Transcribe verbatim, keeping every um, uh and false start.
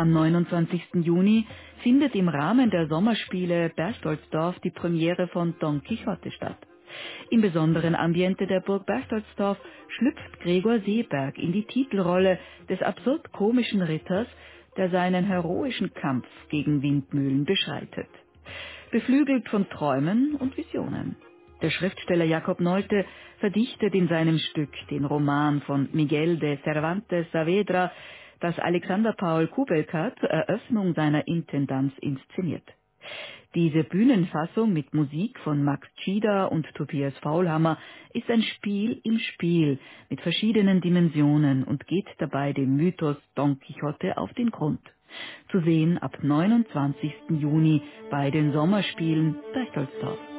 Am neunundzwanzigsten Juni findet im Rahmen der Sommerspiele Berchtoldsdorf die Premiere von Don Quixote statt. Im besonderen Ambiente der Burg Berchtoldsdorf schlüpft Gregor Seeberg in die Titelrolle des absurd komischen Ritters, der seinen heroischen Kampf gegen Windmühlen beschreitet. Beflügelt von Träumen und Visionen. Der Schriftsteller Jakob Nolte verdichtet in seinem Stück den Roman von Miguel de Cervantes Saavedra, das Alexander Paul Kubelka zur Eröffnung seiner Intendanz inszeniert. Diese Bühnenfassung mit Musik von Max Tschida und Tobias Faulhammer ist ein Spiel im Spiel mit verschiedenen Dimensionen und geht dabei dem Mythos Don Quixote auf den Grund. Zu sehen ab neunundzwanzigsten Juni bei den Sommerspielen Berchtoldsdorf.